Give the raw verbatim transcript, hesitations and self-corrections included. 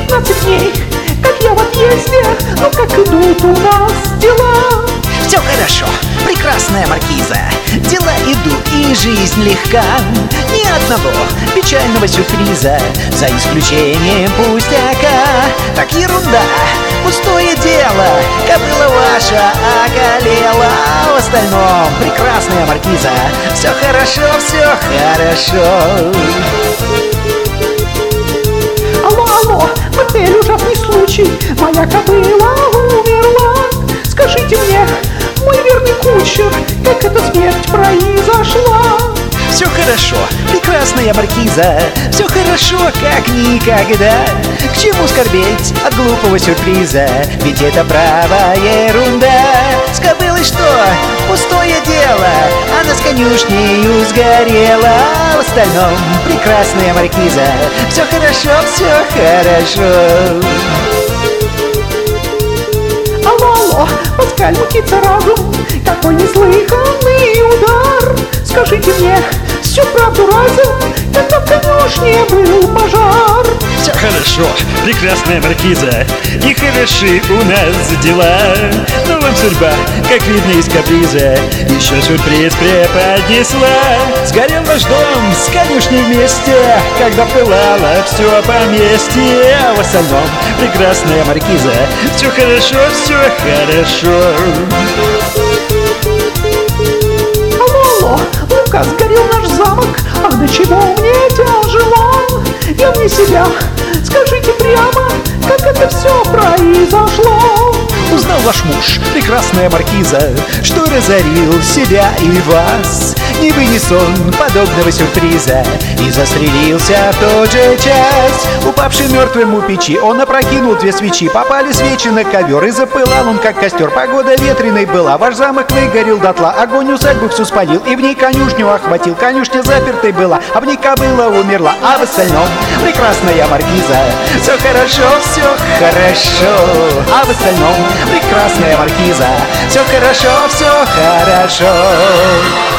пятнадцать дней, как я в отъезде, ну как идут у нас дела? Все хорошо, прекрасная маркиза. Дела идут и жизнь легка. Ни одного печального сюрприза, за исключением пустяка. Так ерунда, пустое дело, кобыла ваша околела. А в остальном прекрасная маркиза. Все хорошо, все хорошо. Алло, алло, мотель, ужасный случай, моя кобыла умерла. Скажите мне, мой верный кучер, как эта смерть произошла? Все хорошо, прекрасная маркиза. Все хорошо, как никогда. К чему скорбеть от глупого сюрприза? Ведь это право ерунда. С кобылой что? Пустое дело. Она с конюшнею сгорела. А в остальном прекрасная маркиза. Все хорошо, все хорошо. Алло, алло, Паскаль, мутится разум, какой неслыханный удар. Скажите мне всю правду разом, когда в конюшне был пожар. Все хорошо, прекрасная маркиза, и хороши у нас дела. Но вам судьба, как видно из каприза, еще сюрприз преподнесла. Сгорел ваш дом с конюшней вместе, когда пылало все поместье. А в остальном прекрасная маркиза. Все хорошо, все хорошо. Алло, алло, Лука, сгорел наш замок, ах, до чего мне тяжело. Я вне себя, скажите прямо, как это все произошло? Узнал ваш муж, прекрасная маркиза, что разорил себя и вас. Не вынес он подобного сюрприза и застрелился в тот же час. Упавший мертвым у печи, он опрокинул две свечи. Попали свечи на ковер и запылал он, как костер. Погода ветреной была, ваш замок выгорел дотла. Огонь усадьбу всю спалил и в ней конюшню охватил. Конюшня запертой была, а в ней кобыла умерла. А в остальном прекрасная маркиза. Все хорошо, все хорошо. А в остальном прекрасная маркиза. Все хорошо, все хорошо.